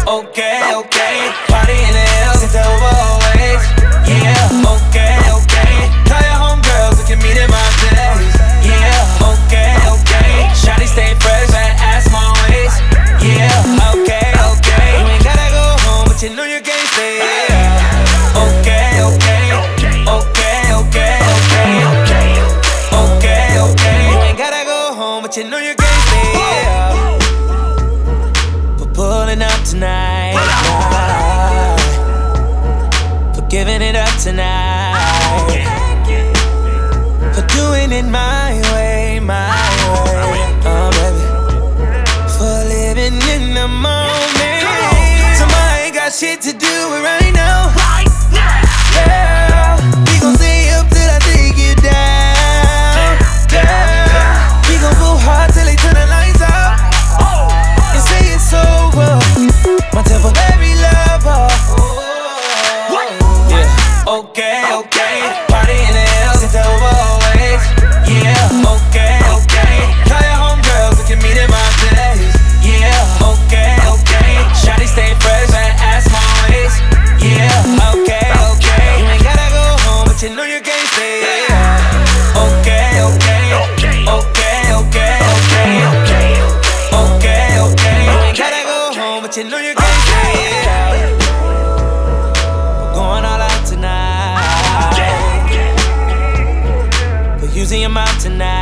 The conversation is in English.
Okay, okay. Party in the hills until we're always. Yeah, okay, okay. Tell your homegirls we can meet in my place. Yeah, okay, okay. Shawty stay fresh, fat ass small waist. Yeah, okay, okay. You ain't gotta go home, but you know you can't stay. Yeah. Okay, okay. Okay, okay, okay. Okay, okay. You ain't gotta go home, but you know you can't stay. Yeah. Pulling up tonight, for giving it up tonight, for doing it my way, oh baby, for living in the moment. Somebody ain't got shit to do with right now. Yeah, we gon' stay up till I take you down. Yeah, we gon' go hard till they turn the lights out. Say it's over, my temporary lover. Yeah, okay, okay. Party in the hills until we're always. Yeah, okay, okay. Tell your homegirls we can meet in my place. Yeah, okay, okay. Shawty stay fresh, fat ass small waist. Yeah, okay, okay. You ain't gotta go home, but you know you can't stay. Yeah. Okay, okay. Okay, okay, okay. Okay, okay. You ain't gotta go home, but you know you can't stay. Yeah. We're going all out tonight. We're using your mouth tonight.